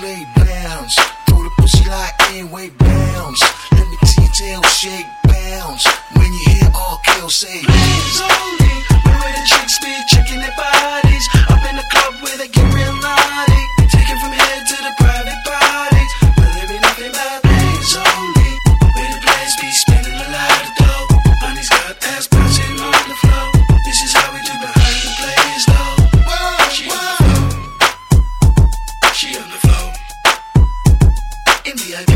play bounce. Throw the pussy like airway bounce. Let me see your tail shake bounce. When you hear all kills say ladies only. Where the chicks be checking their bodies. Up in the club where they get real naughty. Taken from here to the private parties. But there be nothing but ladies only. Where the players be spending a lot of dough. Honey's got ass bouncing on the floor. This is how we do behind the players though. She on the floor. She on the floor. In the VIP.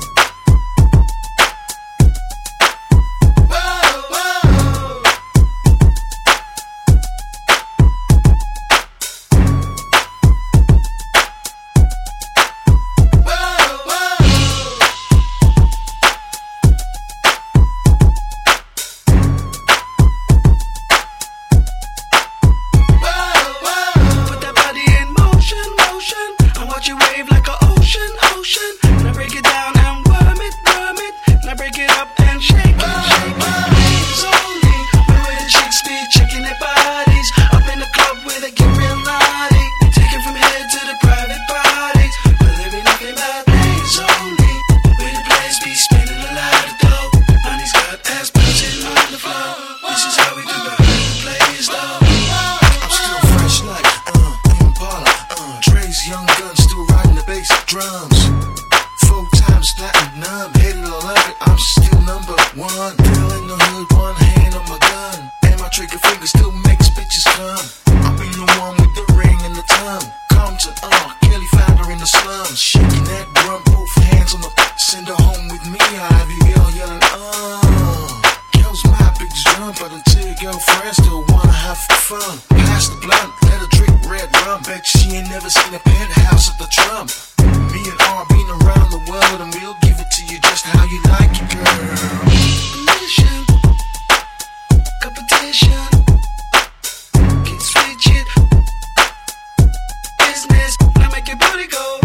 Watch you wave like an ocean, ocean. Now break it down and worm it. Now break it up and shake it. Ladies only, where the chicks be checking their bodies. Up in the club where they get real naughty. Taken from here to the private parties. But there be nothing but ladies only. Where the players be spending a lot of dough. Honey's got ass bouncing on the floor. This is how we do behind the players though. I'm still fresh like Impala, Dre's Young Guns. Drums, 4 times platinum, hit it or love it, I'm still number one. Girl in the hood, one hand on my gun, and my trigger finger still makes bitches come. I'll be the one with the ring and the tongue. Compton, Kelly found her in the slums, shaking that drum, both hands on the. Send her home with me, I have you girl yelling, Girls my biggest drum, but until your girlfriend still wanna have fun. Pass the blunt, let her drink red rum. Bet she ain't never seen a penthouse at the Trump. Me and R been around the world, and we'll give it to you just how you like it, girl. Mission, competition, get switch it. Business, now make your booty go.